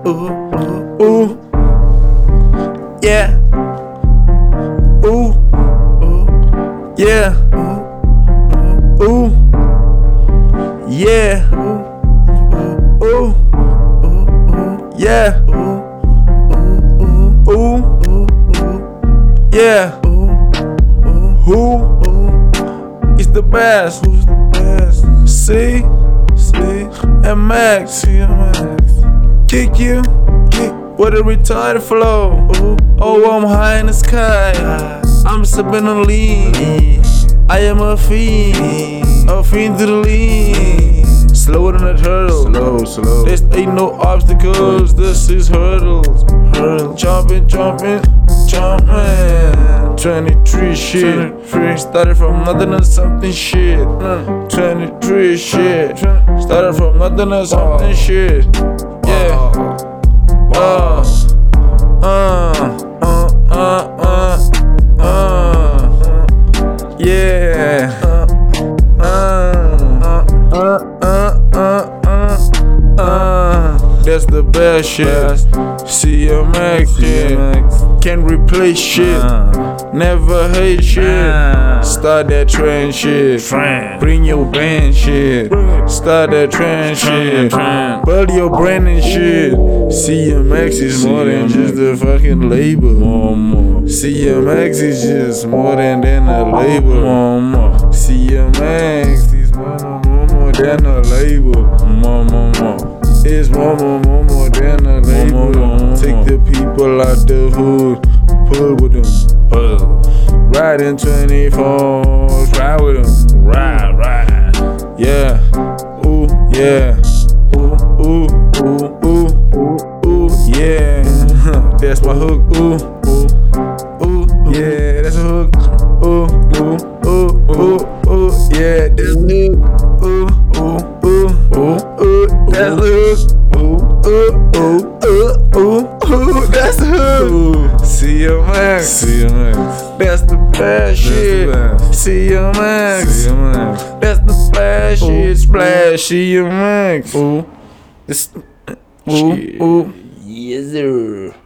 ooh, ooh, yeah, ooh, ooh, yeah, ooh, yeah, ooh, yeah, ooh, yeah, who is the best? Who's the best? C and Max, kick you with a retarded flow. Oh, I'm high in the sky. I'm sipping on lean. I am a fiend to the lean. Slower than a turtle. Slow. This ain't no obstacles. This is hurdles. Jumping. 23 shit. Started from nothing to something shit. 23 shit. Started from nothing to something shit. Yeah. Yeah. That's the best shit. CMX, yeah. Can't replace shit. Never hate shit. Start that trend shit. Bring your band shit. Start that trend shit. Build your brand and shit. CMX is more than just a fucking label. CMX is just more than a label. CMX is more than a label. It's more than a label. Take the people out the hood, pull with them. Ride in 24s, ride with them. Ride. Yeah. Ooh, yeah. Ooh, yeah. That's my hook. Ooh, yeah. That's a hook. Ooh, yeah. That's the hook. Ooh, that's the hook. That's the hook. CMX. That's the best shit. CMX. That's the best shit. Splash CMX. Yes, sir.